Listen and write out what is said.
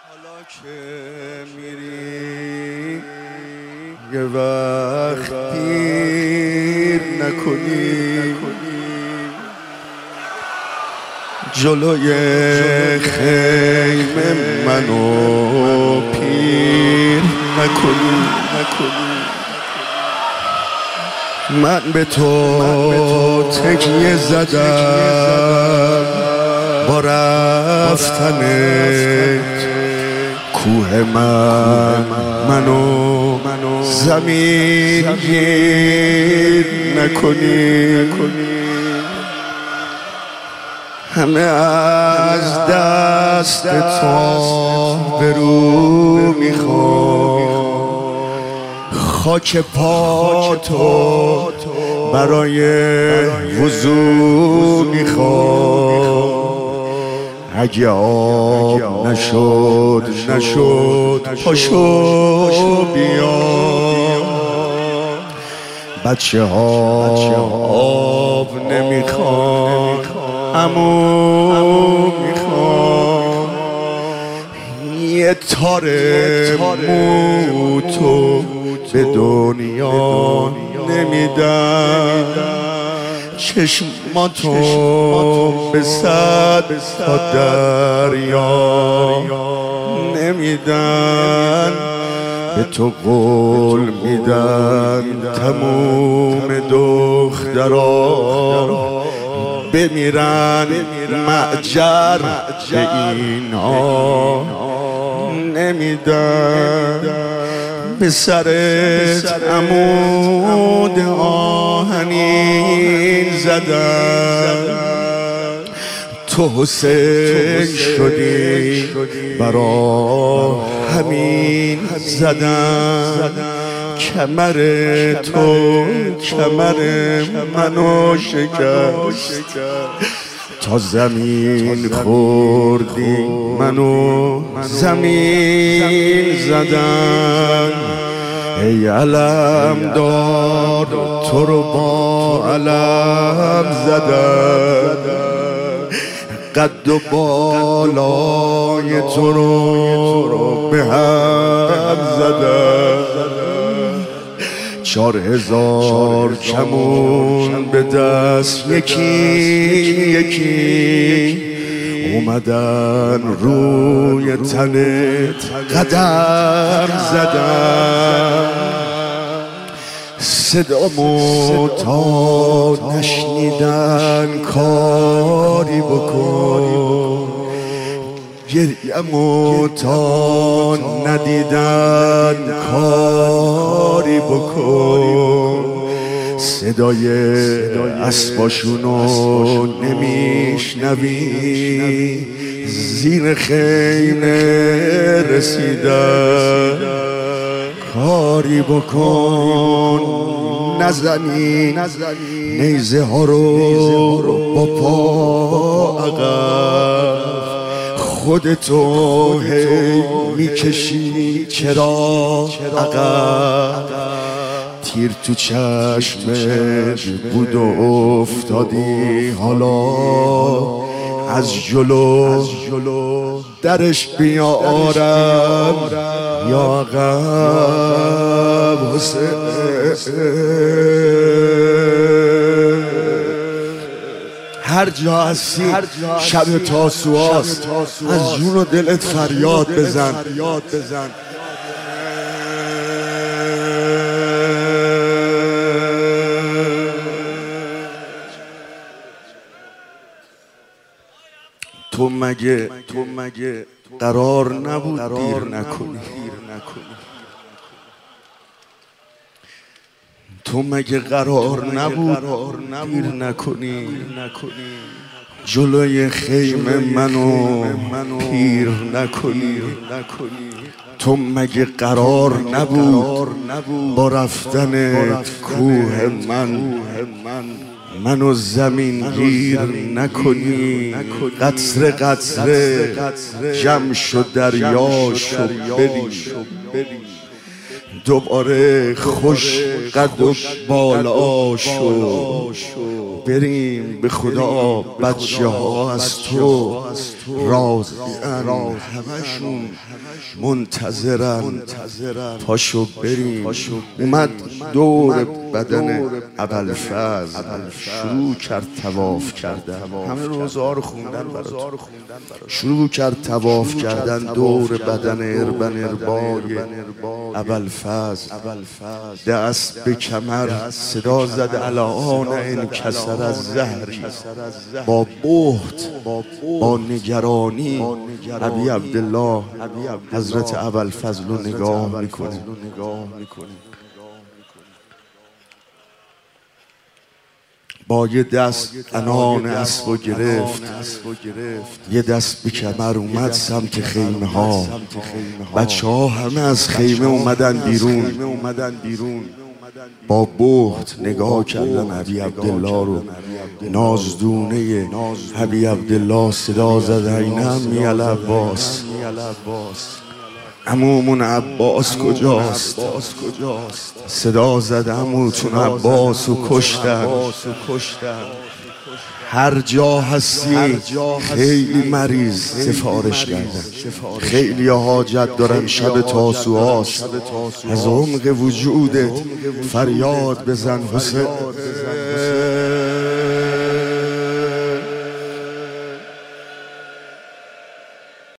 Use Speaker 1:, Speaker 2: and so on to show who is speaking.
Speaker 1: حالا که میری یه وقت دیر نکنی، جلوی خیمه منو پیر نکنی. من به تو تکیه زدم با رفتنت، کوه منو زمین گیر نکنی. همه از دست تو برو میخوام، خاک پاتو برای وضو میخوام. اگه آب نشد پاشو بیا، بچه ها آب نمیخوان عمو میخوان. یه تاره موتو به دنیا نمیدن، چشماتو به صد تا دریا نمیدن. به تو قول میدن تموم دخترا بمیرن، معجر به اینا نمیدن. به سرت عمود آهنین زدن، تو حسین شدی برا همین زدن. کمر تو کمر منو شکست، تا زمین خوردی منو زمین زدن. ای علم دار تو رو با علم زدن، قد و بالای تو رو به هم زدن. 4000 کمون به دست یکی اومدن روی تنت قدم زدن. صدامو تا نشنیدن کاری بکن، گریمو تا ندیدن کاری بکن. صدای اسباشونو نمیشنوی، زیر خیمه رسیدن کاری بکن. نزنی نیزه ها رو با پا عقب، خودتو هی میکشی چرا عقب. تیر تو چشمت بود و افتادی، حالا از جلو درش بیارم یا عقب. هر جا هستی شب تاسوعاست، از جون و دلت فریاد بزن. تو مگه قرار نبود دیر نکنی؟ تو مگه قرار نبود دیر نکنی؟ جلوی خیمه منو پیر نکنی. تو مگه قرار نبود با رفتنت کوه منو زمین گیر نکنی؟ قطره جمع شد دریاشو بری، دوباره خوش قد و بالاشو بریم به خدا بچه ها از تو راضی همشون منتظرن پاشو بریم. اومد دور بدن ابوالفضل شروع کرد طواف کردن، همه روزها رو خوندن برات، شروع کرد طواف کردن دور بدن اربای ابوالفضل، دست به کمر صدا زد الان انکسر از زهری، با بهت با نگرانی ابی عبدالله حضرت ابوالفضل رو نگاه میکنه. با یه دست انان اسب رو گرفت، یه دست به کمر اومد سمت خیمه ها. بچه ها همه از خیمه اومدن بیرون، با بهت نگاه کردن ابی عبدالله رو. نازدونه ابی عبدالله صدا زد اینم میال عباس، عمومون عباس کجاست؟ صدا زد عموتون عباس رو کشتن. هر جا هستی خیلی مریض سفارش کردن، خیلی حاجت دارن، شب تاسوعاست، از عمق وجودت فریاد بزن حسین.